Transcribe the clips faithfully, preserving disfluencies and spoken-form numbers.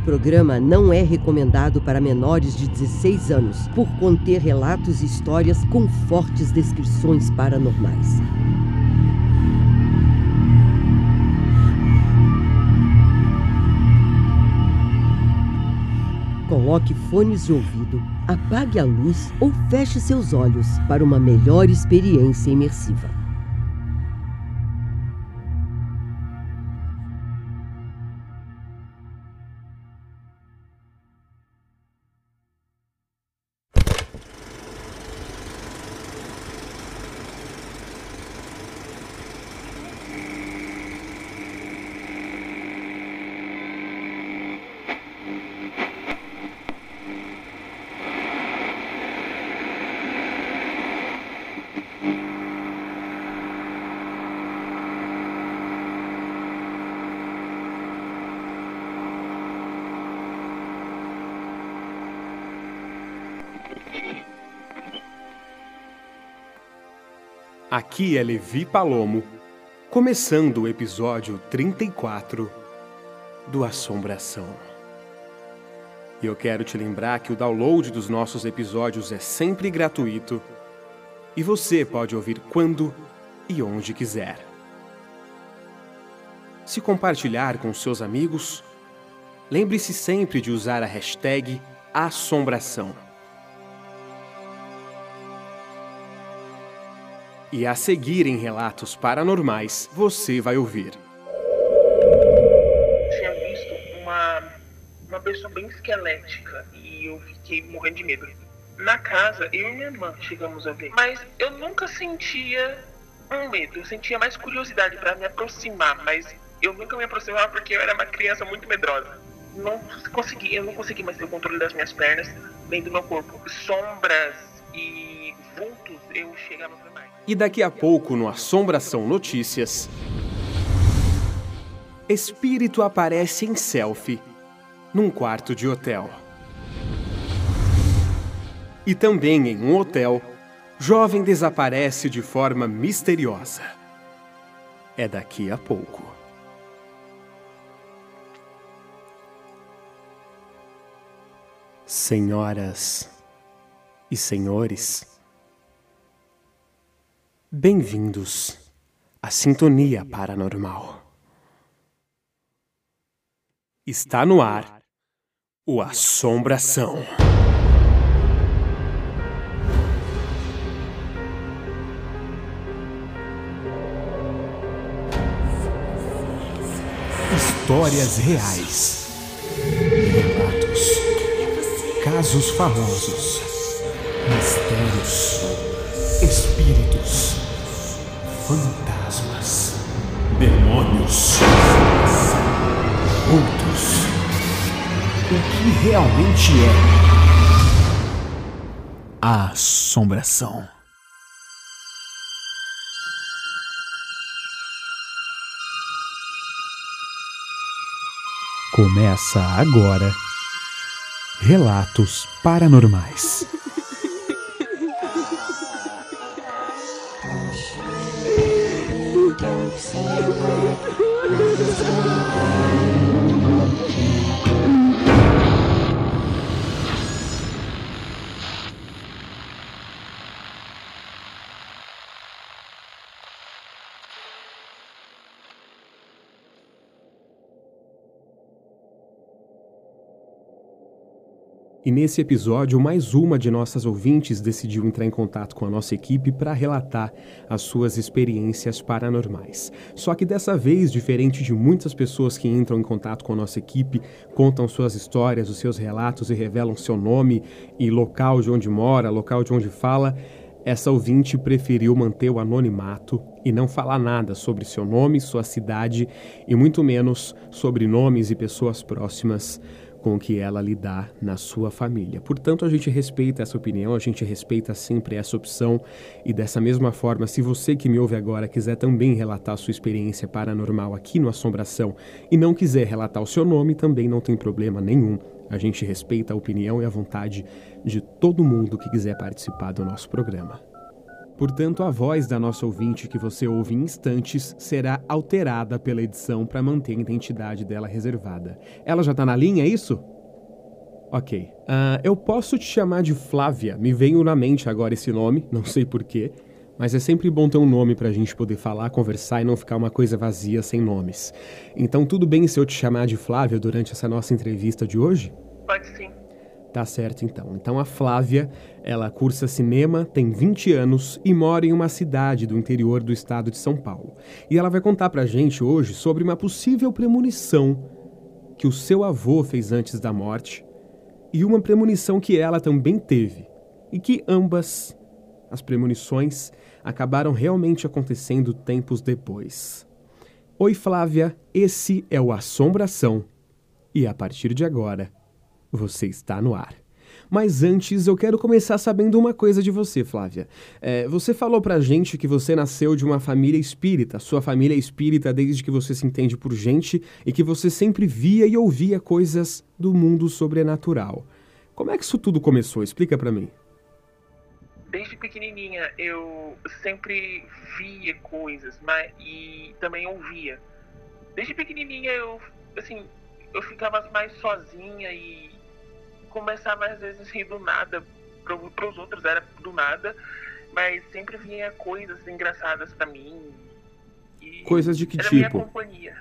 programa não é recomendado para menores de dezesseis anos, por conter relatos e histórias com fortes descrições paranormais. Coloque fones de ouvido, apague a luz ou feche seus olhos para uma melhor experiência imersiva. Aqui é Levi Palomo, começando o episódio trinta e quatro do Assombração. E eu quero te lembrar que o download dos nossos episódios é sempre gratuito e você pode ouvir quando e onde quiser. Se compartilhar com seus amigos, lembre-se sempre de usar a hashtag Assombração. E a seguir em relatos paranormais, você vai ouvir. Tinha visto uma, uma pessoa bem esquelética e eu fiquei morrendo de medo. Na casa, eu e minha irmã chegamos a ver, mas eu nunca sentia um medo, eu sentia mais curiosidade para me aproximar, mas eu nunca me aproximava porque eu era uma criança muito medrosa. Não consegui, eu não consegui mais ter o controle das minhas pernas, nem do meu corpo. Sombras e vultos eu chegava a ver mais. E daqui a pouco, no Assombração Notícias, espírito aparece em selfie num quarto de hotel. E também em um hotel, jovem desaparece de forma misteriosa. É daqui a pouco. Senhoras e senhores, bem-vindos à Sintonia Paranormal. Está no ar o Assombração. Histórias reais. Relatos. Casos famosos. Mistérios. Espíritos. Fantasmas. Demônios. Outros. O que realmente é a assombração? Começa agora Relatos Paranormais. E nesse episódio, mais uma de nossas ouvintes decidiu entrar em contato com a nossa equipe para relatar as suas experiências paranormais. Só que dessa vez, diferente de muitas pessoas que entram em contato com a nossa equipe, contam suas histórias, os seus relatos e revelam seu nome e local de onde mora, local de onde fala, essa ouvinte preferiu manter o anonimato e não falar nada sobre seu nome, sua cidade e muito menos sobre nomes e pessoas próximas com que ela lidar na sua família. Portanto, a gente respeita essa opinião, a gente respeita sempre essa opção e dessa mesma forma, se você que me ouve agora quiser também relatar a sua experiência paranormal aqui no Assombração e não quiser relatar o seu nome, também não tem problema nenhum. A gente respeita a opinião e a vontade de todo mundo que quiser participar do nosso programa. Portanto, a voz da nossa ouvinte que você ouve em instantes será alterada pela edição para manter a identidade dela reservada. Ela já tá na linha, é isso? Ok. Uh, eu posso te chamar de Flávia. Me veio na mente agora esse nome, não sei porquê. Mas é sempre bom ter um nome pra gente poder falar, conversar e não ficar uma coisa vazia sem nomes. Então tudo bem se eu te chamar de Flávia durante essa nossa entrevista de hoje? Pode sim. Tá certo então. Então a Flávia, ela cursa cinema, tem vinte anos e mora em uma cidade do interior do estado de São Paulo. E ela vai contar pra gente hoje sobre uma possível premonição que o seu avô fez antes da morte e uma premonição que ela também teve. E que ambas, as premonições, acabaram realmente acontecendo tempos depois. Oi Flávia, esse é o Assombração. E a partir de agora, você está no ar. Mas antes, eu quero começar sabendo uma coisa de você, Flávia. É, você falou pra gente que você nasceu de uma família espírita. Sua família é espírita desde que você se entende por gente e que você sempre via e ouvia coisas do mundo sobrenatural. Como é que isso tudo começou? Explica pra mim. Desde pequenininha eu sempre via coisas, mas, e também ouvia. Desde pequenininha eu, assim, eu ficava mais sozinha e começava às vezes a rir do nada. Para os outros era do nada, mas sempre vinha coisas engraçadas para mim. E coisas de que era tipo? Minha companhia.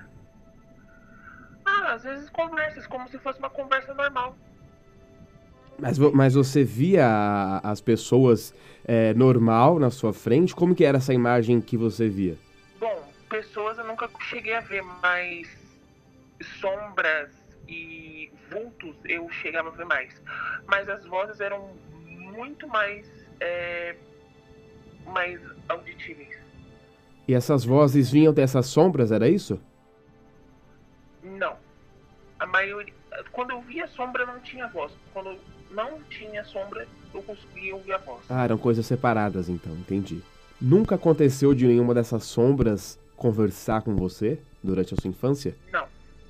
Ah, às vezes conversas, como se fosse uma conversa normal. Mas, mas você via as pessoas é, normal na sua frente? Como que era essa imagem que você via? Bom, pessoas eu nunca cheguei a ver, mas sombras e vultos eu chegava a ver mais. Mas as vozes eram muito mais, é, mais auditíveis. E essas vozes vinham dessas sombras, era isso? Não. A maioria... Quando eu via sombra não tinha voz. Quando não tinha sombra, eu conseguia ouvir a voz. Ah, eram coisas separadas então, entendi. Nunca aconteceu de nenhuma dessas sombras conversar com você durante a sua infância? Não.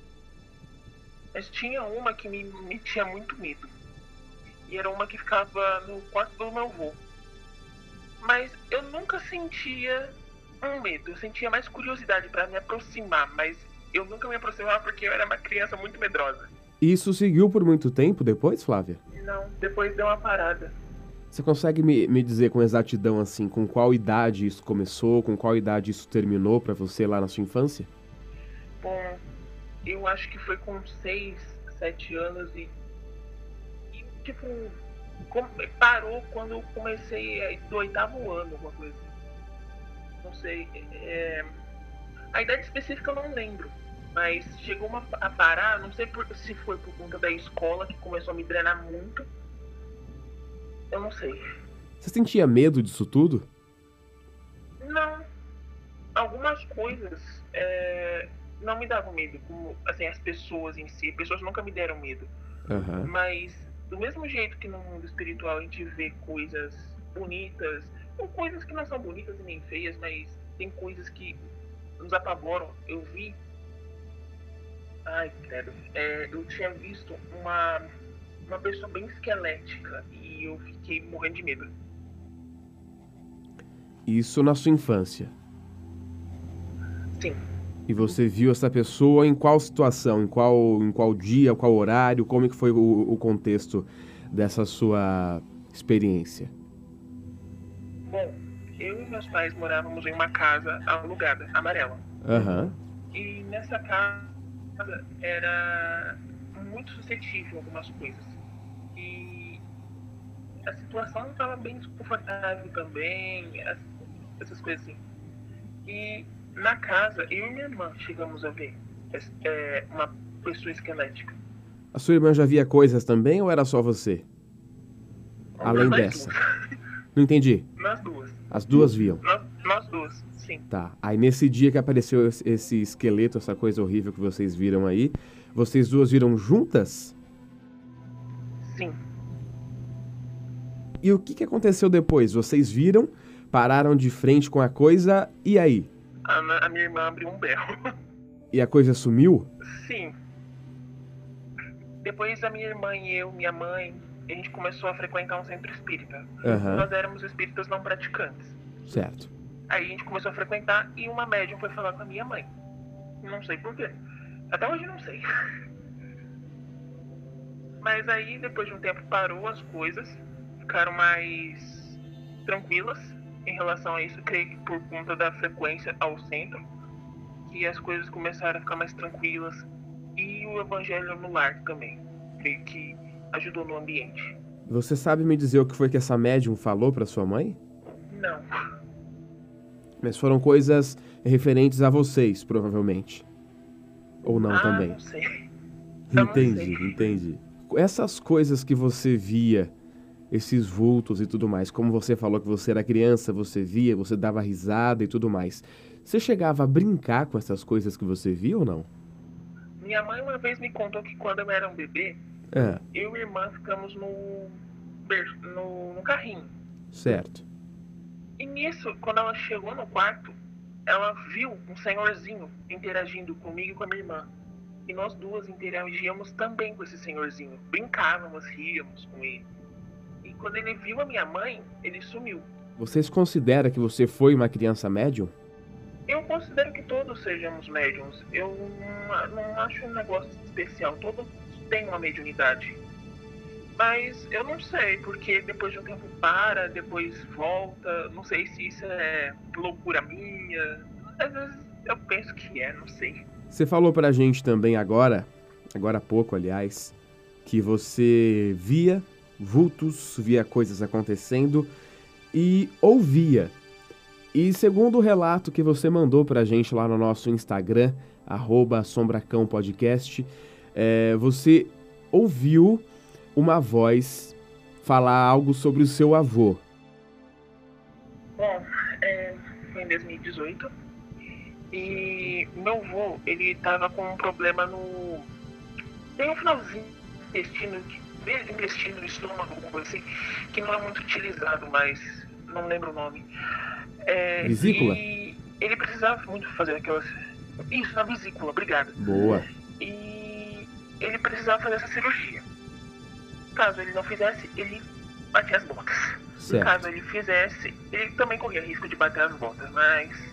Mas tinha uma que me, me tinha muito medo. E era uma que ficava no quarto do meu avô. Mas eu nunca sentia um medo. Eu sentia mais curiosidade para me aproximar. Mas eu nunca me aproximava porque eu era uma criança muito medrosa. Isso seguiu por muito tempo depois, Flávia? Não, depois deu uma parada. Você consegue me, me dizer com exatidão, assim, com qual idade isso começou, com qual idade isso terminou pra você lá na sua infância? Bom, eu acho que foi com seis, sete anos e, e tipo, com, parou quando eu comecei do oitavo ano, alguma coisa assim. Não sei, é, a idade específica eu não lembro. Mas chegou uma, a parar, não sei por, se foi por conta da escola que começou a me drenar muito. Eu não sei. Você sentia medo disso tudo? Não. Algumas coisas é, não me davam medo. Como assim, as pessoas em si. As pessoas nunca me deram medo. Uhum. Mas do mesmo jeito que no mundo espiritual a gente vê coisas bonitas, ou coisas que não são bonitas e nem feias, mas tem coisas que nos apavoram. Eu vi. Ai, credo. É, eu tinha visto uma, uma pessoa bem esquelética e eu fiquei morrendo de medo. Isso na sua infância? Sim. E você viu essa pessoa em qual situação? Em qual, em qual dia, qual horário? Como é que foi o, o contexto dessa sua experiência? Bom, eu e meus pais morávamos em uma casa alugada, amarela. Aham. Uhum. E nessa casa era muito suscetível a algumas coisas. E a situação não estava bem desconfortável também, essas coisas assim. E na casa, eu e minha irmã chegamos a ver é, uma pessoa esquelética. A sua irmã já via coisas também ou era só você? Além nós dessa. Duas. Não entendi. Nós duas. As duas viam? Nós, nós duas, sim. Tá. Aí nesse dia que apareceu esse esqueleto, essa coisa horrível que vocês viram aí, vocês duas viram juntas? Sim. E o que, que aconteceu depois? Vocês viram, pararam de frente com a coisa, e aí? A, a minha irmã abriu um berro. E a coisa sumiu? Sim. Depois a minha irmã e eu, minha mãe, a gente começou a frequentar um centro espírita. Uhum. Nós éramos espíritas não praticantes. Certo. Aí a gente começou a frequentar e uma médium foi falar com a minha mãe. Não sei porquê. Até hoje não sei. Mas aí, depois de um tempo, parou as coisas. Ficaram mais tranquilas em relação a isso. Creio que por conta da frequência ao centro. Que as coisas começaram a ficar mais tranquilas. E o evangelho no lar também. Creio que ajudou no ambiente. Você sabe me dizer o que foi que essa médium falou para sua mãe? Não. Mas foram coisas referentes a vocês, provavelmente. Ou não ah, também? Não sei. Eu entendi, não sei. entendi. Essas coisas que você via, esses vultos e tudo mais, como você falou que você era criança, você via, você dava risada e tudo mais. Você chegava a brincar com essas coisas que você via ou não? Minha mãe uma vez me contou que quando eu era um bebê, É. eu e minha irmã ficamos no, ber- no, no carrinho. Certo. E nisso, quando ela chegou no quarto, ela viu um senhorzinho interagindo comigo e com a minha irmã. E nós duas interagíamos também com esse senhorzinho. Brincávamos, ríamos com ele. E quando ele viu a minha mãe, ele sumiu. Vocês consideram que você foi uma criança médium? Eu considero que todos sejamos médiums. Eu não, não acho um negócio especial. Todos têm uma mediunidade. Mas eu não sei, porque depois de um tempo para, depois volta. Não sei se isso é loucura minha. Às vezes eu penso que é, não sei. Você falou pra gente também agora, agora há pouco, aliás, que você via vultos, via coisas acontecendo e ouvia. E segundo o relato que você mandou pra gente lá no nosso Instagram, arroba assombracãopodcast, é, você ouviu uma voz falar algo sobre o seu avô. Bom, é, foi em dois mil e dezoito e meu avô, ele tava com um problema no... Tem um finalzinho do intestino, intestino, no estômago, alguma coisa assim, que não é muito utilizado, mas não lembro o nome. É, Vesícula? E ele precisava muito fazer aquelas... Isso, na vesícula, obrigado. Boa. E ele precisava fazer essa cirurgia. Caso ele não fizesse, ele batia as botas. Certo. Caso ele fizesse, ele também corria risco de bater as botas, mas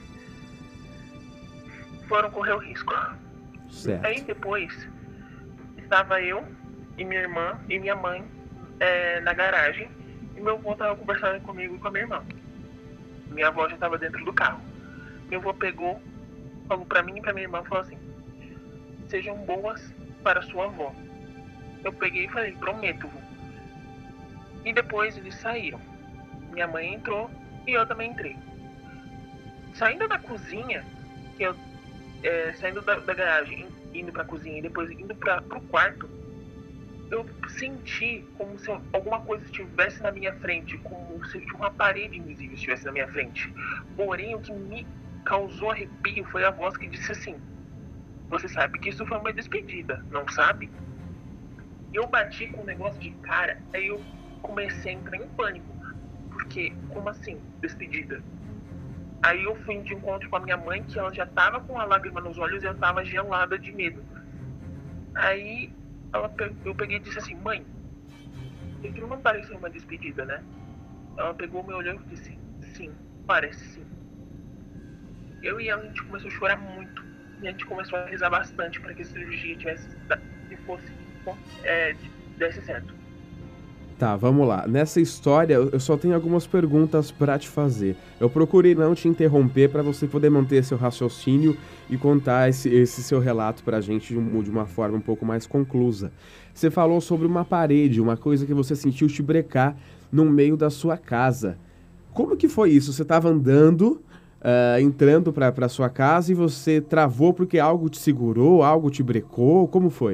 foram correr o risco. Certo. Aí depois, estava eu e minha irmã e minha mãe é, na garagem, e meu avô estava conversando comigo e com a minha irmã. Minha avó já estava dentro do carro. Meu avô pegou, falou pra mim e pra minha irmã, falou assim: sejam boas para sua avó. Eu peguei e falei: prometo, vô. E depois eles saíram. Minha mãe entrou e eu também entrei. Saindo da cozinha, que eu, é, saindo da, da garagem, indo pra cozinha e depois indo pra, pro quarto, eu senti como se alguma coisa estivesse na minha frente, como se uma parede invisível estivesse na minha frente. Porém, o que me causou arrepio foi a voz que disse assim: você sabe que isso foi uma despedida, não sabe? Eu bati com um negócio de cara, aí eu comecei a entrar em pânico. Porque, como assim, despedida? Aí eu fui de encontro com a minha mãe, que ela já tava com a lágrima nos olhos e eu tava gelada de medo. Aí ela, eu peguei e disse assim: mãe, isso não parece uma despedida, né? Ela pegou, me olhou e disse: sim, parece sim. Eu e ela, a gente começou a chorar muito. E a gente começou a rezar bastante para que a cirurgia tivesse, se fosse, é, desse certo. Tá, vamos lá. Nessa história, eu só tenho algumas perguntas pra te fazer. Eu procurei não te interromper pra você poder manter seu raciocínio e contar esse, esse seu relato pra gente de, um, de uma forma um pouco mais conclusa. Você falou sobre uma parede, uma coisa que você sentiu te brecar no meio da sua casa. Como que foi isso? Você estava andando, uh, entrando pra, pra sua casa e você travou porque algo te segurou, algo te brecou? Como foi?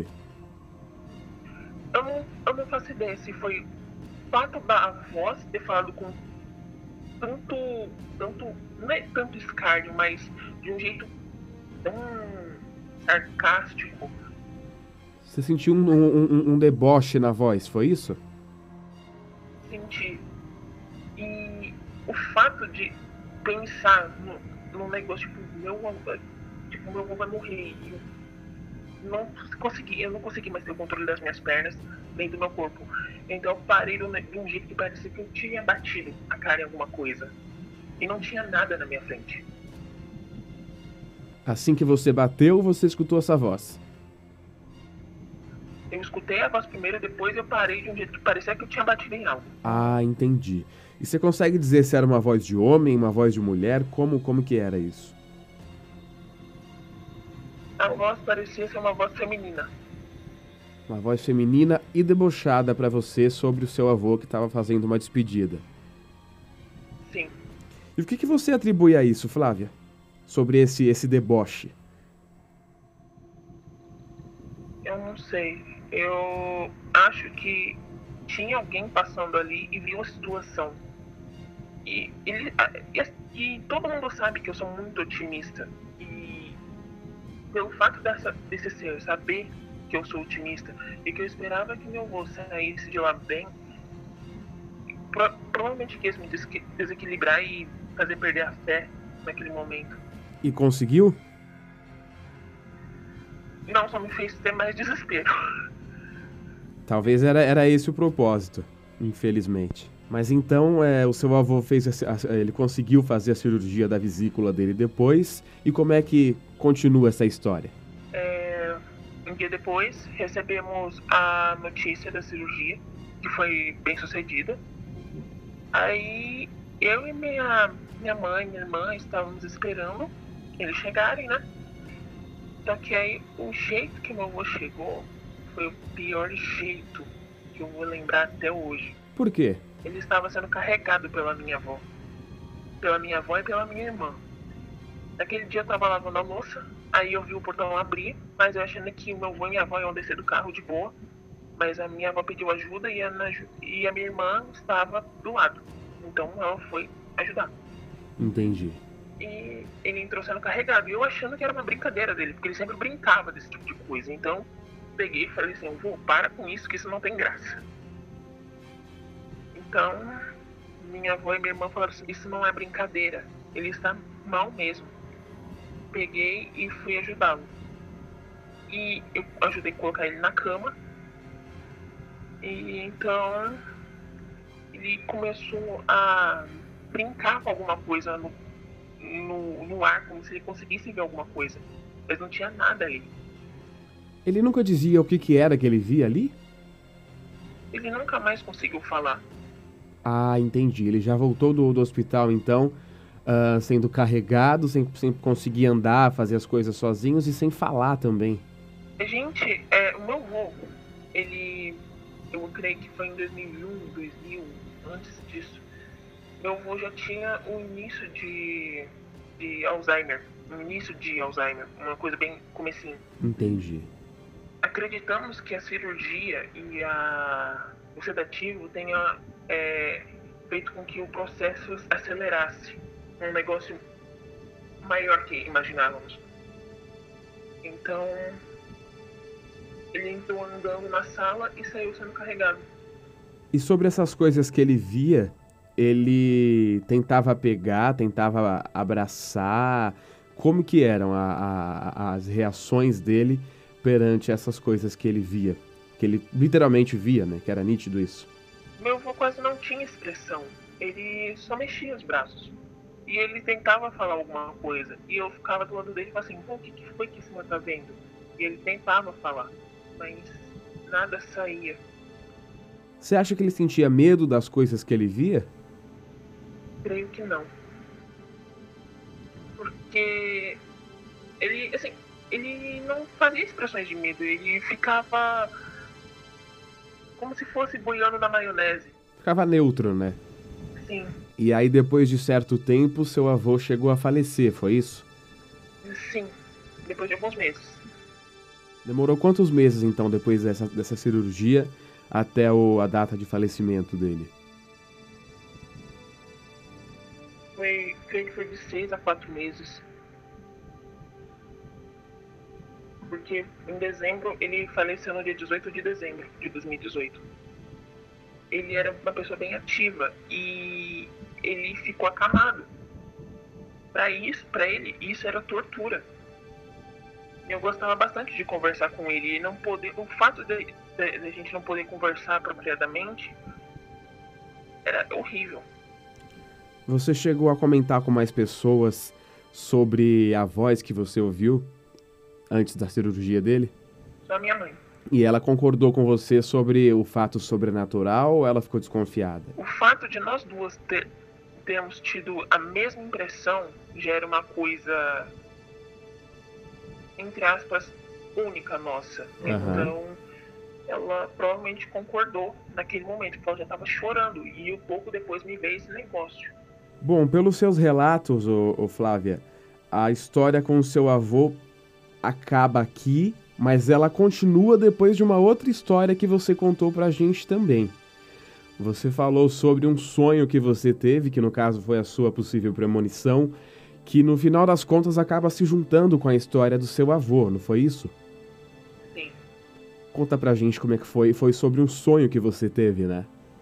Eu não, eu não faço ideia se foi o fato da voz ter falado com tanto, tanto, não é tanto escárnio, mas de um jeito tão sarcástico. Você sentiu um, um, um deboche na voz, foi isso? Senti. E o fato de pensar no, no negócio, tipo, meu, tipo, meu avô vai morrer. E eu não consegui, eu não consegui mais ter o controle das minhas pernas dentro do meu corpo. Então eu parei de um jeito que parecia que eu tinha batido a cara em alguma coisa. e não tinha nada na minha frente. Assim que você bateu, você escutou essa voz? Eu escutei a voz primeiro, depois eu parei de um jeito que parecia que eu tinha batido em algo. Ah, entendi. E você consegue dizer se era uma voz de homem, uma voz de mulher? Como, como que era isso? A voz parecia ser uma voz feminina. Uma voz feminina e debochada pra você sobre o seu avô que estava fazendo uma despedida. Sim. E o que, que você atribui a isso, Flávia? Sobre esse, esse deboche? Eu não sei. Eu acho que tinha alguém passando ali e viu a situação. E, ele, e, e todo mundo sabe que eu sou muito otimista. E pelo fato dessa, desse ser saber que eu sou otimista e que eu esperava que meu avô saísse de lá bem, pro, provavelmente quis me desequilibrar e fazer perder a fé naquele momento. E conseguiu? Não, só me fez ter mais desespero. Talvez era, era esse o propósito, infelizmente. Mas então é, o seu avô fez a, a, ele conseguiu fazer a cirurgia da vesícula dele depois. E como é que continua essa história? É, um dia depois recebemos a notícia da cirurgia, que foi bem sucedida. Aí eu e minha, minha mãe, minha irmã estávamos esperando eles chegarem, né? Só que aí o jeito que meu avô chegou foi o pior jeito que eu vou lembrar até hoje. Por quê? Ele estava sendo carregado pela minha avó. Pela minha avó e pela minha irmã. Naquele dia eu estava lavando a louça, aí eu vi o portão abrir, mas eu achando que meu avô e minha avó iam descer do carro de boa. Mas a minha avó pediu ajuda e a, e a minha irmã estava do lado. Então ela foi ajudar. Entendi. E ele entrou sendo carregado. E eu achando que era uma brincadeira dele, porque ele sempre brincava desse tipo de coisa. Então peguei e falei assim, vô, para com isso, que isso não tem graça. Então, minha avó e minha irmã falaram assim, isso não é brincadeira, ele está mal mesmo. Peguei e fui ajudá-lo. E eu ajudei a colocar ele na cama. E então, ele começou a brincar com alguma coisa no, no, no ar, como se ele conseguisse ver alguma coisa. Mas não tinha nada ali. Ele nunca dizia o que, que era que ele via ali? Ele nunca mais conseguiu falar. Ah, entendi. Ele já voltou do, do hospital, então, uh, sendo carregado, sem, sem conseguir andar, fazer as coisas sozinhos e sem falar também. Gente, é, o meu avô, ele, eu creio que foi em dois mil e um, dois mil, antes disso, meu avô já tinha o início de, de Alzheimer, o início de Alzheimer, uma coisa bem comecinho. Entendi. Acreditamos que a cirurgia e a, o sedativo tenha é, feito com que o processo acelerasse, um negócio maior que imaginávamos. Então, ele entrou andando na sala e saiu sendo carregado. E sobre essas coisas que ele via, ele tentava pegar, tentava abraçar? Como que eram a, a, as reações dele perante essas coisas que ele via? Que ele literalmente via, né? Que era nítido isso. Meu avô quase não tinha expressão. Ele só mexia os braços. E ele tentava falar alguma coisa. E eu ficava do lado dele e falava assim, o que, que foi que esse senhor tá vendo? E ele tentava falar, mas nada saía. Você acha que ele sentia medo das coisas que ele via? Creio que não. Porque ele, assim, ele não fazia expressões de medo. Ele ficava como se fosse boiando na maionese. Ficava neutro, né? Sim. E aí, depois de certo tempo, seu avô chegou a falecer, foi isso? Sim, depois de alguns meses. Demorou quantos meses, então, depois dessa, dessa cirurgia, até o, a data de falecimento dele? Foi, creio que foi de seis a quatro meses. Porque em dezembro, ele faleceu no dia dezoito de dezembro de dois mil e dezoito. Ele era uma pessoa bem ativa e ele ficou acamado. Para isso, para ele, isso era tortura. Eu gostava bastante de conversar com ele e não poder, o fato de, de, de a gente não poder conversar apropriadamente era horrível. Você chegou a comentar com mais pessoas sobre a voz que você ouviu antes da cirurgia dele? Só minha mãe. E ela concordou com você sobre o fato sobrenatural ou ela ficou desconfiada? O fato de nós duas ter, termos tido a mesma impressão já era uma coisa, entre aspas, única nossa. Uhum. Então, ela provavelmente concordou naquele momento, porque ela já estava chorando. E um pouco depois me veio esse negócio. Bom, pelos seus relatos, ô, ô Flávia, a história com o seu avô acaba aqui, mas ela continua depois de uma outra história que você contou pra gente também. Você falou sobre um sonho que você teve, que no caso foi a sua possível premonição, que no final das contas acaba se juntando com a história do seu avô, não foi isso? Sim. Conta pra gente como é que foi. Foi sobre um sonho que você teve, né?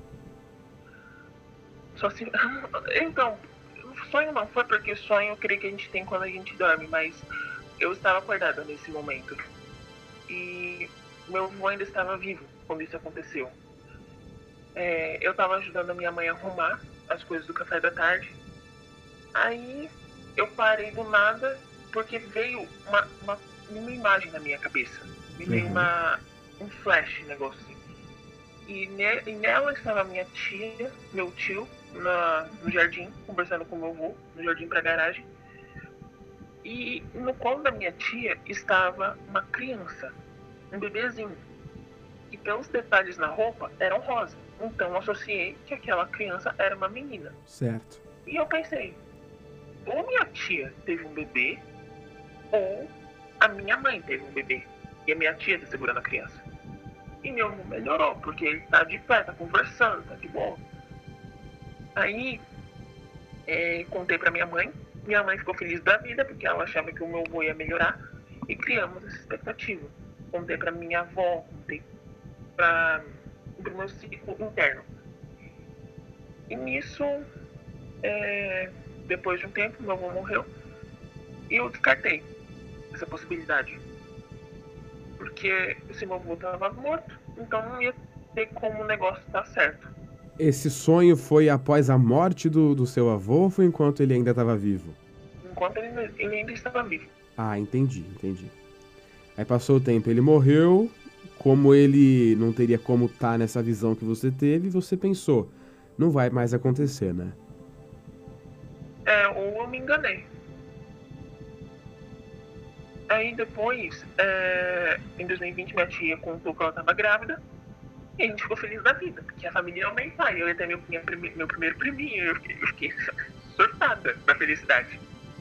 Só assim... Então, sonho não foi porque sonho eu creio que a gente tem quando a gente dorme, mas eu estava acordada nesse momento. E meu avô ainda estava vivo quando isso aconteceu. É, eu estava ajudando a minha mãe a arrumar as coisas do café da tarde. Aí eu parei do nada porque veio uma, uma, uma imagem na minha cabeça. Me veio Uhum. uma, um flash, negócio assim. E, ne, e nela estava minha tia, meu tio, na, no jardim, conversando com meu avô, no jardim para a garagem. E no colo da minha tia estava uma criança, um bebezinho. E pelos detalhes na roupa, eram rosa. Então eu associei que aquela criança era uma menina. Certo. E eu pensei, ou minha tia teve um bebê, ou a minha mãe teve um bebê. E a minha tia está segurando a criança. E meu avô melhorou, porque ele tá de pé, tá conversando, tá de boa. Aí, é, contei pra minha mãe. Minha mãe ficou feliz da vida, porque ela achava que o meu avô ia melhorar. E criamos essa expectativa. Contei pra minha avó, contei pra, pro meu ciclo interno. E nisso, é, depois de um tempo, meu avô morreu. E eu descartei essa possibilidade. Porque se meu avô estava morto, então não ia ter como o negócio dar certo. Esse sonho foi após a morte do, do seu avô ou foi enquanto ele ainda estava vivo? Enquanto ele, ele ainda estava vivo. Ah, entendi, entendi. Aí passou o tempo, ele morreu, como ele não teria como estar nessa visão que você teve, você pensou, não vai mais acontecer, né? É, ou eu me enganei. Aí depois, é, em dois mil e vinte, minha tia contou que ela estava grávida. E a gente ficou feliz da vida, porque a família ia aumentar. E eu ia ter meu, minha, meu primeiro priminho. Eu fiquei, eu fiquei surtada da felicidade.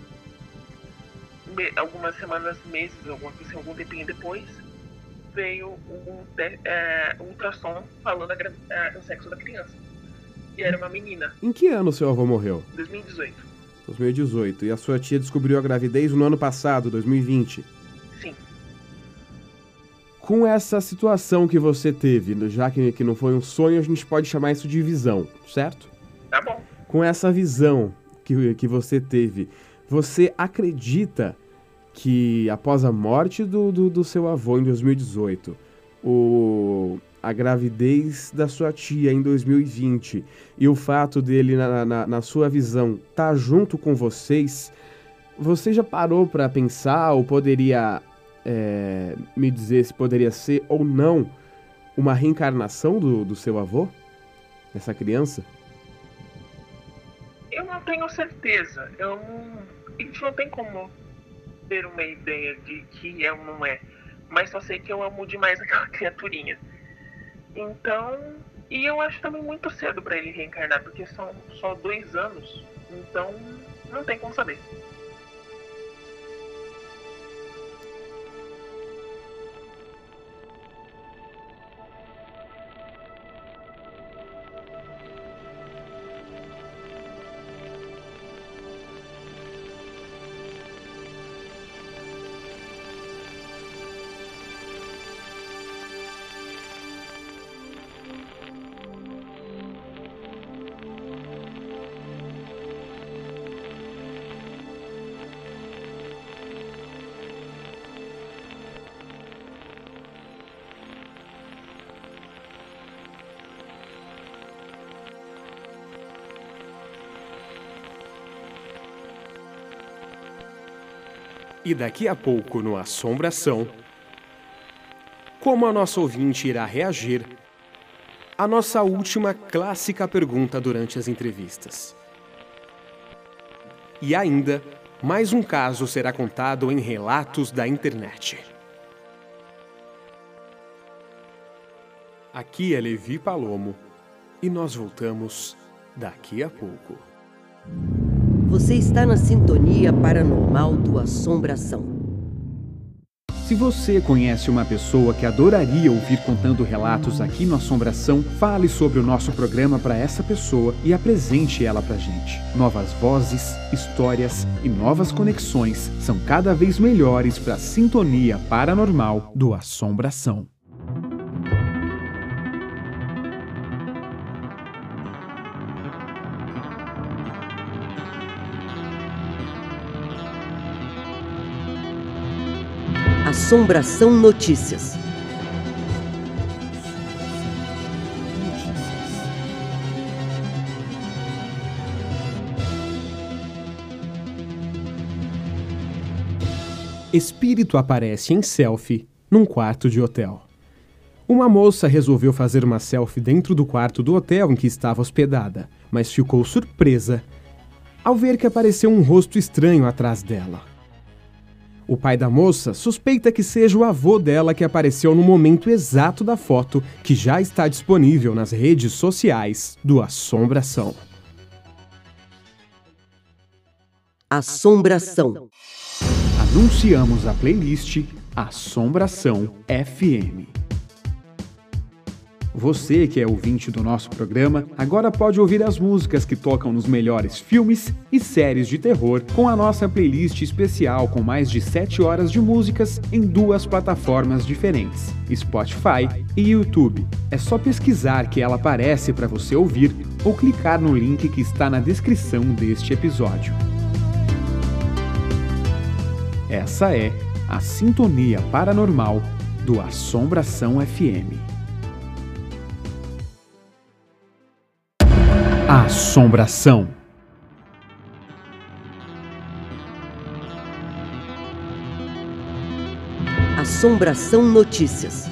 Me, algumas semanas, meses, alguma coisa, algum tempinho depois, veio o é, ultrassom falando a, a, o sexo da criança. E era uma menina. Em que ano seu avô morreu? dois mil e dezoito. dois mil e dezoito. E a sua tia descobriu a gravidez no ano passado, dois mil e vinte. Sim. Com essa situação que você teve, já que, que não foi um sonho, a gente pode chamar isso de visão, certo? Tá bom. Com essa visão que, que você teve, você acredita que após a morte do, do, do seu avô em dois mil e dezoito, o, a gravidez da sua tia em dois mil e vinte e o fato dele, na, na, na sua visão, estar junto com vocês, você já parou para pensar ou poderia... É, me dizer se poderia ser ou não uma reencarnação do, do seu avô? Essa criança? Eu não tenho certeza. Eu não... A gente não tem como ter uma ideia de que é ou não é. Mas só sei que eu amo demais aquela criaturinha. Então... E eu acho também muito cedo para ele reencarnar, porque são só dois anos. Então, não tem como saber. E daqui a pouco, no Assombração, como a nossa ouvinte irá reagir à nossa última clássica pergunta durante as entrevistas. E ainda, mais um caso será contado em Relatos da Internet. Aqui é Levi Palomo e nós voltamos daqui a pouco. Você está na sintonia paranormal do Assombração. Se você conhece uma pessoa que adoraria ouvir contando relatos aqui no Assombração, fale sobre o nosso programa para essa pessoa e apresente ela pra gente. Novas vozes, histórias e novas conexões são cada vez melhores para a sintonia paranormal do Assombração. Assombração Notícias. Espírito aparece em selfie num quarto de hotel. Uma moça resolveu fazer uma selfie dentro do quarto do hotel em que estava hospedada, mas ficou surpresa ao ver que apareceu um rosto estranho atrás dela. O pai da moça suspeita que seja o avô dela que apareceu no momento exato da foto, que já está disponível nas redes sociais do Assombração. Assombração. Anunciamos a playlist Assombração F M. Você que é ouvinte do nosso programa, agora pode ouvir as músicas que tocam nos melhores filmes e séries de terror com a nossa playlist especial com mais de sete horas de músicas em duas plataformas diferentes, Spotify e YouTube. É só pesquisar que ela aparece para você ouvir ou clicar no link que está na descrição deste episódio. Essa é a sintonia paranormal do Assombração F M. Assombração. Assombração Notícias.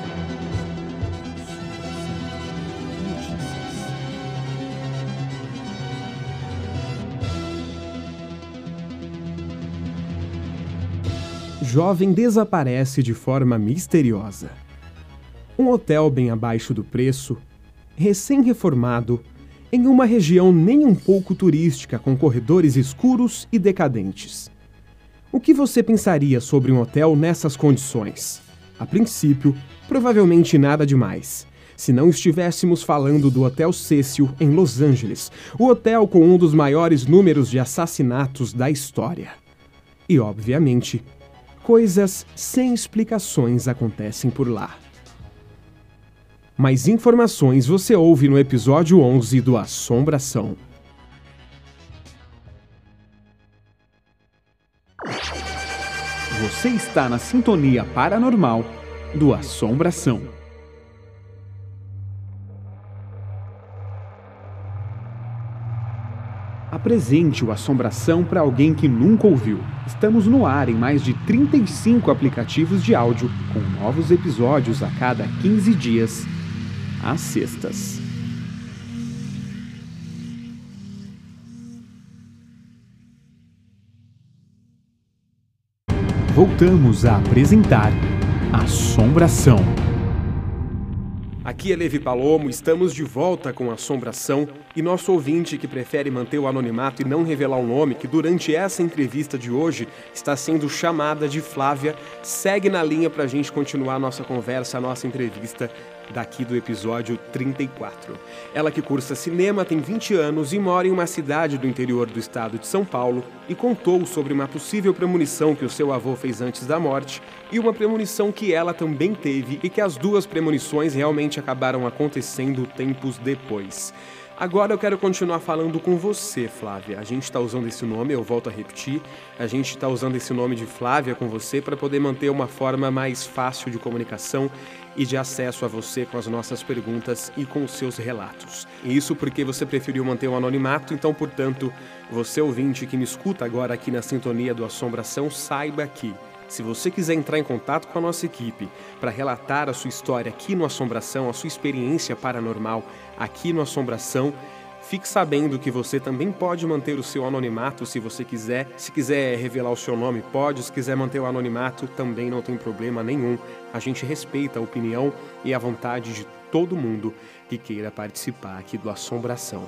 Jovem desaparece de forma misteriosa. Um hotel bem abaixo do preço, recém-reformado, em uma região nem um pouco turística, com corredores escuros e decadentes. O que você pensaria sobre um hotel nessas condições? A princípio, provavelmente nada demais. Se não estivéssemos falando do Hotel Cecil, em Los Angeles, o hotel com um dos maiores números de assassinatos da história. E, obviamente, coisas sem explicações acontecem por lá. Mais informações você ouve no episódio onze do Assombração. Você está na sintonia paranormal do Assombração. Apresente o Assombração para alguém que nunca ouviu. Estamos no ar em mais de trinta e cinco aplicativos de áudio, com novos episódios a cada quinze dias, às sextas. Voltamos a apresentar Assombração. Aqui é Levi Palomo, estamos de volta com Assombração e nosso ouvinte que prefere manter o anonimato e não revelar o nome, que durante essa entrevista de hoje está sendo chamada de Flávia, segue na linha pra gente continuar a nossa conversa, a nossa entrevista daqui do episódio trinta e quatro. Ela que cursa cinema, tem vinte anos e mora em uma cidade do interior do estado de São Paulo e contou sobre uma possível premonição que o seu avô fez antes da morte e uma premonição que ela também teve e que as duas premonições realmente acabaram acontecendo tempos depois. Agora eu quero continuar falando com você, Flávia. A gente está usando esse nome, eu volto a repetir, a gente está usando esse nome de Flávia com você para poder manter uma forma mais fácil de comunicação e de acesso a você com as nossas perguntas e com os seus relatos. E isso porque você preferiu manter o anonimato, então, portanto, você ouvinte que me escuta agora aqui na sintonia do Assombração, saiba que, se você quiser entrar em contato com a nossa equipe para relatar a sua história aqui no Assombração, a sua experiência paranormal aqui no Assombração, fique sabendo que você também pode manter o seu anonimato se você quiser. Se quiser revelar o seu nome, pode. Se quiser manter o anonimato, também não tem problema nenhum. A gente respeita a opinião e a vontade de todo mundo que queira participar aqui do Assombração.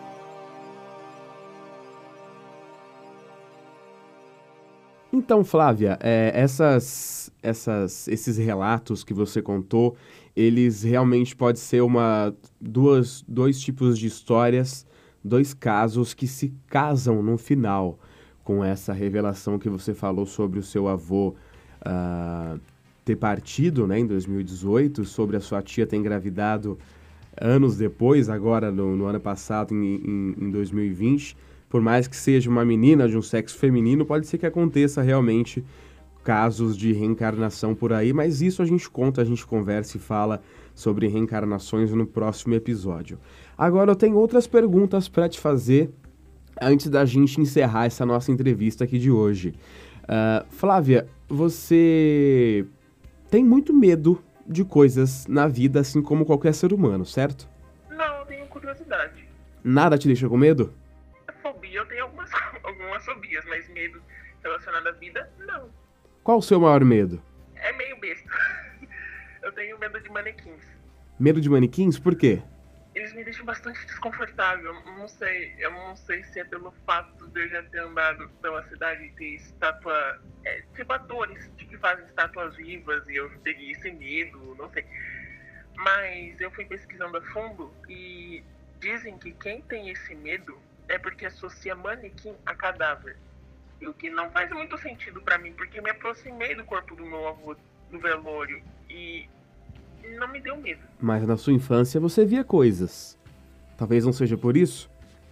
Então, Flávia, é, essas, essas, esses relatos que você contou, eles realmente podem ser uma, duas, dois tipos de histórias, dois casos que se casam no final com essa revelação que você falou sobre o seu avô uh, ter partido, né, em dois mil e dezoito, sobre a sua tia ter engravidado anos depois, agora no, no ano passado, em, em, em dois mil e vinte. Por mais que seja uma menina de um sexo feminino, pode ser que aconteça realmente casos de reencarnação por aí, mas isso a gente conta, a gente conversa e fala sobre reencarnações no próximo episódio. Agora eu tenho outras perguntas para te fazer antes da gente encerrar essa nossa entrevista aqui de hoje. Uh, Flávia, você tem muito medo de coisas na vida, assim como qualquer ser humano, certo? Não, eu tenho curiosidade. Nada te deixa com medo? Fobia, eu tenho algumas, algumas fobias, mas medo relacionado à vida, não. Qual o seu maior medo? É meio besta. Eu tenho medo de manequins. Medo de manequins? Por quê? Eles me deixam bastante desconfortável. Eu não sei, eu não sei se é pelo fato de eu já ter andado pela cidade e ter estátua, é, tipo atores que fazem estátuas vivas e eu peguei esse medo, não sei. Mas eu fui pesquisando a fundo e dizem que quem tem esse medo é porque associa manequim a cadáver. E o que não faz muito sentido pra mim, porque eu me aproximei do corpo do meu avô no velório e não me deu medo. Mas na sua infância você via coisas. Talvez não seja por isso?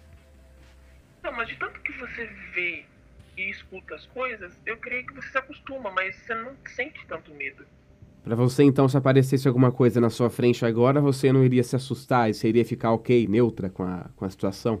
Não, mas de tanto que você vê e escuta as coisas, eu creio que você se acostuma, mas você não sente tanto medo. Pra você, então, se aparecesse alguma coisa na sua frente agora, você não iria se assustar e você iria ficar ok, neutra com a, com a situação?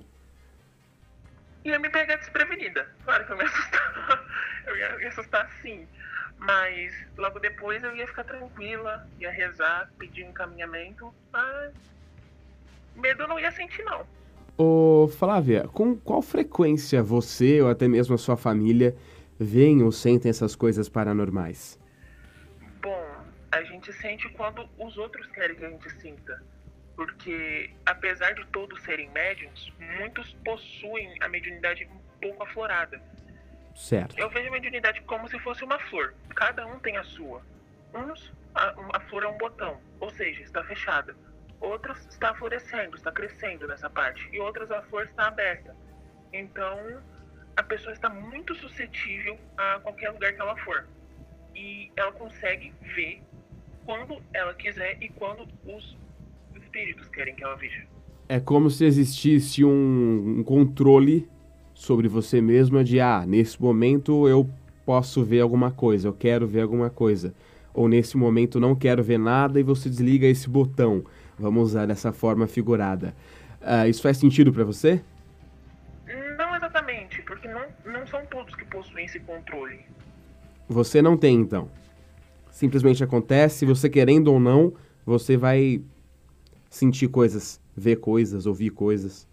Ia me pegar desprevenida. Claro que eu me assustar. Eu ia me assustar sim. Mas logo depois eu ia ficar tranquila, ia rezar, pedir um encaminhamento, mas medo eu não ia sentir, não. Ô, Flávia, com qual frequência você ou até mesmo a sua família veem ou sentem essas coisas paranormais? Bom, a gente sente quando os outros querem que a gente sinta. Porque, apesar de todos serem médiums, muitos possuem a mediunidade um pouco aflorada. Certo. Eu vejo a mediunidade como se fosse uma flor. Cada um tem a sua. Uns, a, a flor é um botão, ou seja, está fechada. Outros, está florescendo, está crescendo nessa parte. E outras, a flor está aberta. Então, a pessoa está muito suscetível a qualquer lugar que ela for. E ela consegue ver quando ela quiser e quando os espíritos querem que ela veja. É como se existisse um, um controle sobre você mesma de, ah, nesse momento eu posso ver alguma coisa, eu quero ver alguma coisa. Ou nesse momento não quero ver nada e você desliga esse botão. Vamos usar dessa forma figurada. Uh, isso faz sentido pra você? Não exatamente, porque não, não são todos que possuem esse controle. Você não tem, então. Simplesmente acontece, você querendo ou não, você vai sentir coisas, ver coisas, ouvir coisas.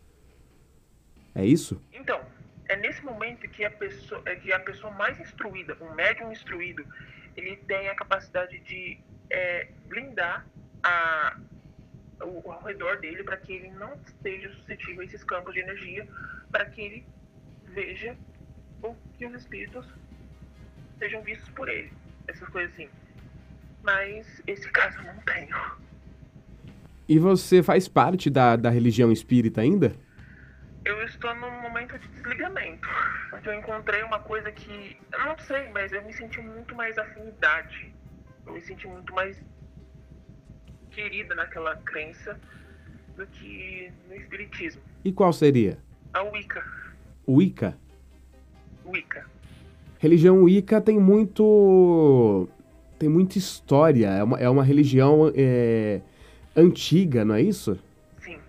É isso? Então, é nesse momento que a pessoa, é que a pessoa mais instruída, um médium instruído, ele tem a capacidade de é, blindar a, o, ao redor dele para que ele não esteja suscetível a esses campos de energia, para que ele veja ou que os espíritos sejam vistos por ele. Essas coisas assim. Mas esse caso eu não tenho. E você faz parte da, da religião espírita ainda? Eu estou num momento de desligamento. Eu encontrei uma coisa que, eu não sei, mas eu me senti muito mais afinidade. Eu me senti muito mais querida naquela crença. do que no espiritismo. E qual seria? A Wicca. Wicca? Wicca. Religião Wicca tem muito... tem muita história. É uma, é uma religião é, antiga, não é isso? Sim.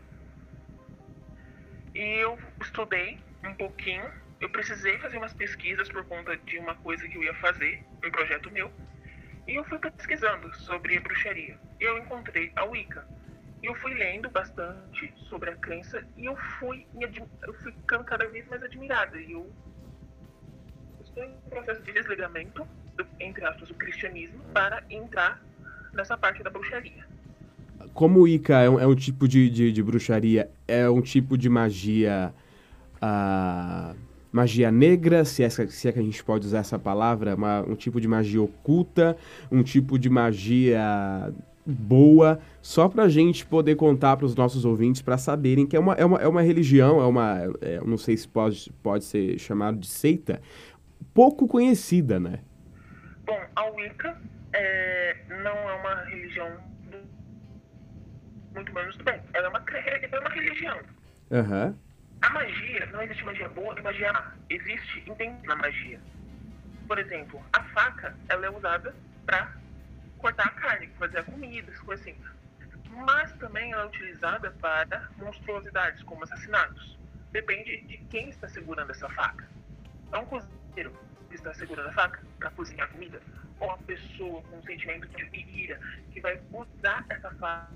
E eu estudei um pouquinho. Eu precisei fazer umas pesquisas por conta de uma coisa que eu ia fazer, um projeto meu. E eu fui pesquisando sobre bruxaria. E eu encontrei a Wicca. E eu fui lendo bastante sobre a crença e eu fui, me admi- eu fui ficando cada vez mais admirada. E eu estou em processo de desligamento, do, entre aspas, do cristianismo, para entrar nessa parte da bruxaria. Como Wicca é um, é um tipo de, de, de bruxaria, é um tipo de magia... Ah, magia negra, se é, se é que a gente pode usar essa palavra, uma, um tipo de magia oculta, um tipo de magia boa, só pra gente poder contar pros nossos ouvintes, pra saberem que é uma, é uma, é uma religião, é uma, é, não sei se pode, pode ser chamado de seita, pouco conhecida, né? Bom, a Wicca é, não é uma religião do, muito menos do bem, ela é uma, é uma religião. Aham. Uhum. A magia, não existe magia boa e magia má. Existe intenção na magia. Por exemplo, a faca, ela é usada para cortar a carne, fazer a comida, essas coisas assim. Mas também ela é utilizada para monstruosidades, como assassinatos. Depende de quem está segurando essa faca. É um cozinheiro que está segurando a faca para cozinhar a comida? Ou uma pessoa com um sentimento de ira que vai usar essa faca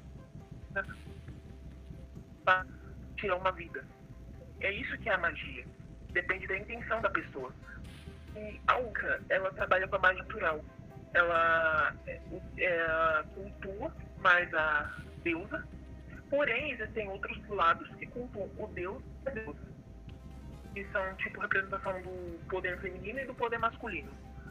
para tirar uma vida? É isso que é a magia. Depende da intenção da pessoa. E a Wicca, ela trabalha com a magia natural. Ela é, é, cultua mais a deusa. Porém, existem outros lados que cultuam o deus e a deusa. Que são, tipo, representação do poder feminino e do poder masculino.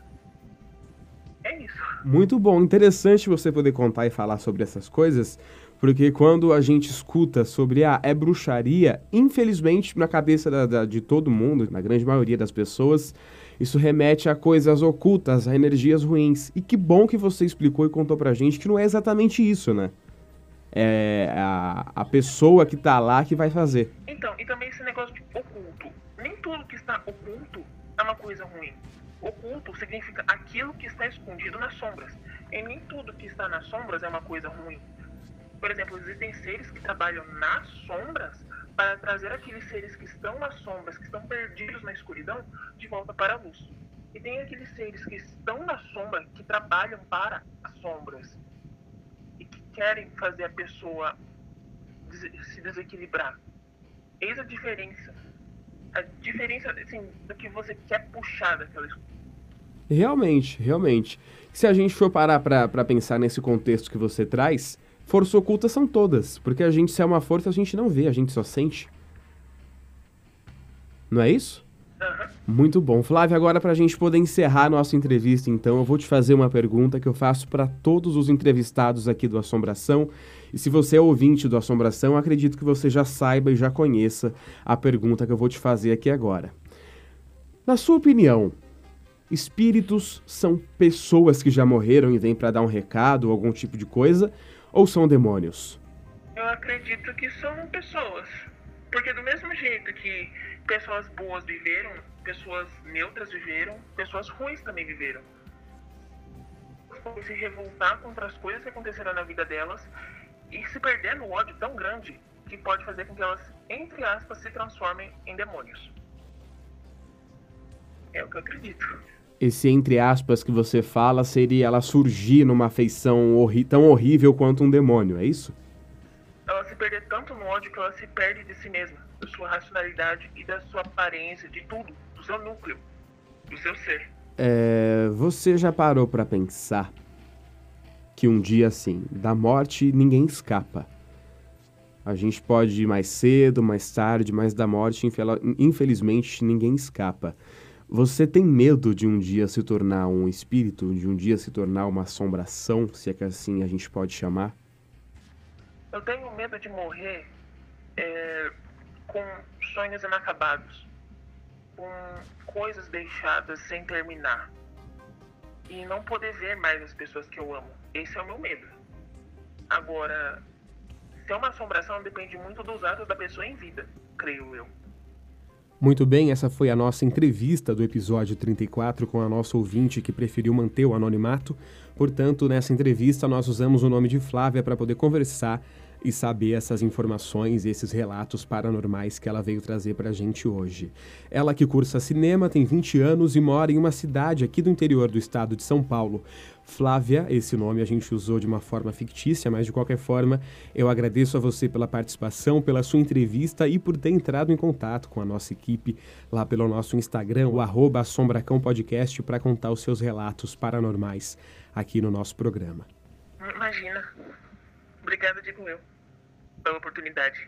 É isso. Muito bom. Interessante você poder contar e falar sobre essas coisas, porque quando a gente escuta sobre a ah, é bruxaria, infelizmente, na cabeça da, da, de todo mundo, na grande maioria das pessoas, isso remete a coisas ocultas, a energias ruins. E que bom que você explicou e contou pra gente que não é exatamente isso, né? É a, a pessoa que tá lá que vai fazer. Então, e também esse negócio de oculto. Nem tudo que está oculto é uma coisa ruim. Oculto significa aquilo que está escondido nas sombras. E nem tudo que está nas sombras é uma coisa ruim. Por exemplo, existem seres que trabalham nas sombras para trazer aqueles seres que estão nas sombras, que estão perdidos na escuridão, de volta para a luz. E tem aqueles seres que estão na sombra, que trabalham para as sombras. E que querem fazer a pessoa des- se desequilibrar. Eis a diferença. A diferença, assim, do que você quer puxar daquela escuridão. Realmente, realmente. Se a gente for parar pra, pra pensar nesse contexto que você traz... Forças ocultas são todas, porque a gente, se é uma força, a gente não vê, a gente só sente. Não é isso? Uhum. Muito bom. Flávia, agora pra gente poder encerrar a nossa entrevista, então, eu vou te fazer uma pergunta que eu faço para todos os entrevistados aqui do Assombração. E se você é ouvinte do Assombração, acredito que você já saiba e já conheça a pergunta que eu vou te fazer aqui agora. Na sua opinião, espíritos são pessoas que já morreram e vêm para dar um recado ou algum tipo de coisa, ou são demônios? Eu acredito que são pessoas. Porque do mesmo jeito que pessoas boas viveram, pessoas neutras viveram, pessoas ruins também viveram. Elas podem se revoltar contra as coisas que aconteceram na vida delas e se perder no ódio tão grande que pode fazer com que elas, entre aspas, se transformem em demônios. É o que eu acredito. Esse entre aspas que você fala seria ela surgir numa feição horri- tão horrível quanto um demônio, é isso? Ela se perder tanto no ódio que ela se perde de si mesma, da sua racionalidade e da sua aparência, de tudo, do seu núcleo, do seu ser. É, você já parou pra pensar que um dia assim, da morte ninguém escapa. A gente pode ir mais cedo, mais tarde, mas da morte, infelizmente, ninguém escapa. Você tem medo de um dia se tornar um espírito, de um dia se tornar uma assombração, se é que assim a gente pode chamar? Eu tenho medo de morrer é, com sonhos inacabados, com coisas deixadas sem terminar e não poder ver mais as pessoas que eu amo. Esse é o meu medo. Agora, se ser uma assombração depende muito dos atos da pessoa em vida, creio eu. Muito bem, essa foi a nossa entrevista do episódio trinta e quatro com a nossa ouvinte que preferiu manter o anonimato. Portanto, nessa entrevista nós usamos o nome de Flávia para poder conversar e saber essas informações e esses relatos paranormais que ela veio trazer para a gente hoje. Ela que cursa cinema, tem vinte anos e mora em uma cidade aqui do interior do estado de São Paulo. Flávia, esse nome a gente usou de uma forma fictícia, mas de qualquer forma eu agradeço a você pela participação, pela sua entrevista e por ter entrado em contato com a nossa equipe lá pelo nosso Instagram, o arroba Assombracão Podcast, para contar os seus relatos paranormais aqui no nosso programa. Imagina. Obrigado, digo eu, pela oportunidade.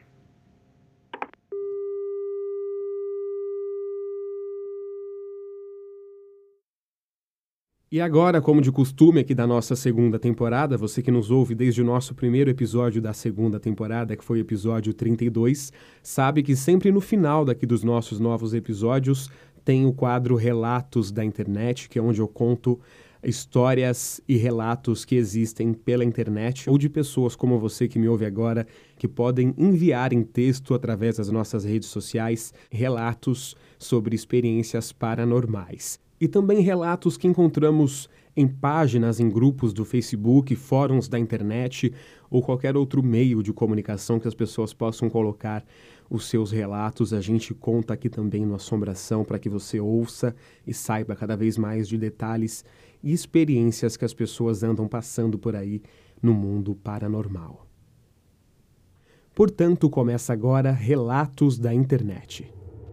E agora, como de costume aqui da nossa segunda temporada, você que nos ouve desde o nosso primeiro episódio da segunda temporada, que foi o episódio trinta e dois, sabe que sempre no final daqui dos nossos novos episódios tem o quadro Relatos da Internet, que é onde eu conto histórias e relatos que existem pela internet ou de pessoas como você que me ouve agora, que podem enviar em texto através das nossas redes sociais relatos sobre experiências paranormais. E também relatos que encontramos em páginas, em grupos do Facebook, fóruns da internet ou qualquer outro meio de comunicação que as pessoas possam colocar os seus relatos. A gente conta aqui também no Assombração para que você ouça e saiba cada vez mais de detalhes e experiências que as pessoas andam passando por aí no mundo paranormal. Portanto, começa agora Relatos da Internet.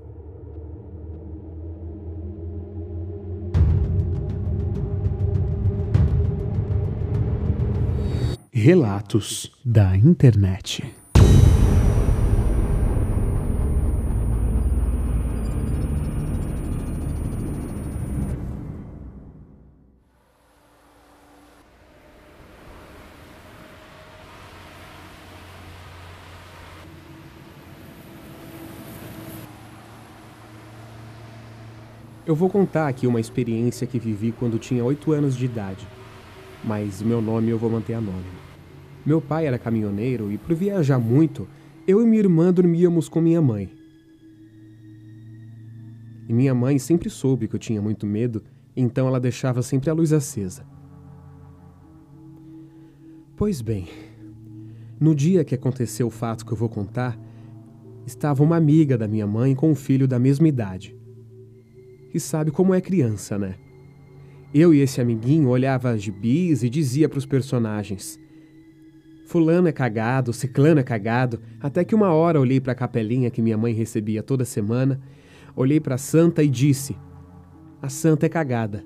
Relatos da Internet. Eu vou contar aqui uma experiência que vivi quando tinha oito anos de idade, mas meu nome eu vou manter anônimo. Meu pai era caminhoneiro e, por viajar muito, eu e minha irmã dormíamos com minha mãe. E minha mãe sempre soube que eu tinha muito medo, então ela deixava sempre a luz acesa. Pois bem, no dia que aconteceu o fato que eu vou contar, estava uma amiga da minha mãe com um filho da mesma idade. E sabe como é criança, né? Eu e esse amiguinho olhava gibis e dizia para os personagens: fulano é cagado, ciclano é cagado, até que uma hora olhei para a capelinha que minha mãe recebia toda semana, olhei para a santa e disse: a santa é cagada.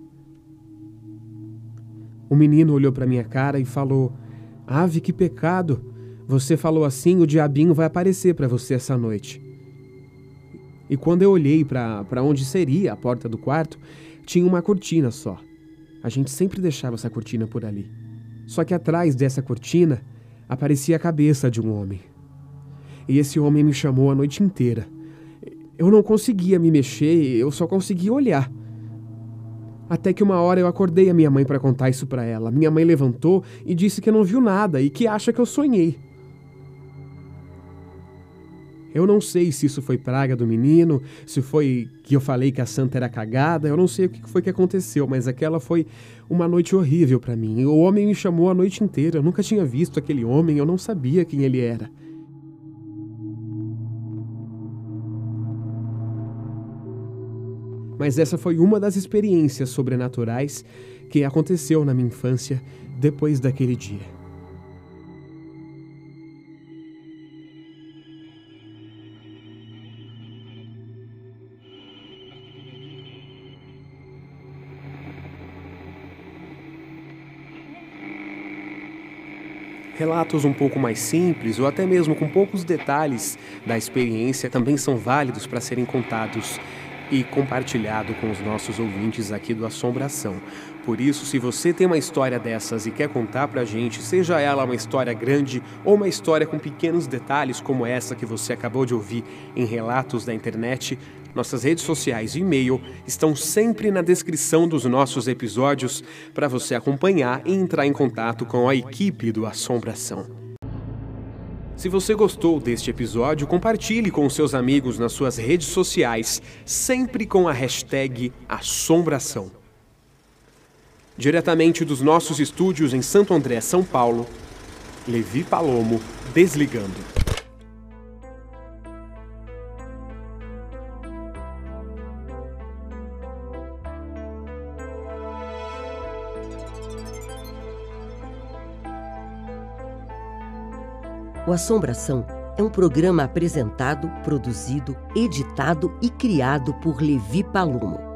O menino olhou para minha cara e falou: ave, que pecado, você falou assim, o diabinho vai aparecer para você essa noite. E quando eu olhei para onde seria a porta do quarto, tinha uma cortina só. A gente sempre deixava essa cortina por ali. Só que atrás dessa cortina aparecia a cabeça de um homem. E esse homem me chamou a noite inteira. Eu não conseguia me mexer, eu só conseguia olhar. Até que uma hora eu acordei a minha mãe para contar isso para ela. Minha mãe levantou e disse que não viu nada e que acha que eu sonhei. Eu não sei se isso foi praga do menino, se foi que eu falei que a santa era cagada, eu não sei o que foi que aconteceu, mas aquela foi uma noite horrível para mim. O homem me chamou a noite inteira, eu nunca tinha visto aquele homem, eu não sabia quem ele era. Mas essa foi uma das experiências sobrenaturais que aconteceu na minha infância depois daquele dia. Relatos um pouco mais simples ou até mesmo com poucos detalhes da experiência também são válidos para serem contados e compartilhado com os nossos ouvintes aqui do Assombração. Por isso, se você tem uma história dessas e quer contar pra gente, seja ela uma história grande ou uma história com pequenos detalhes como essa que você acabou de ouvir em Relatos da Internet, nossas redes sociais e e-mail estão sempre na descrição dos nossos episódios para você acompanhar e entrar em contato com a equipe do Assombração. Se você gostou deste episódio, compartilhe com seus amigos nas suas redes sociais, sempre com a hashtag Assombração. Diretamente dos nossos estúdios em Santo André, São Paulo, Levi Palomo, desligando. O Assombração é um programa apresentado, produzido, editado e criado por Levi Palomo.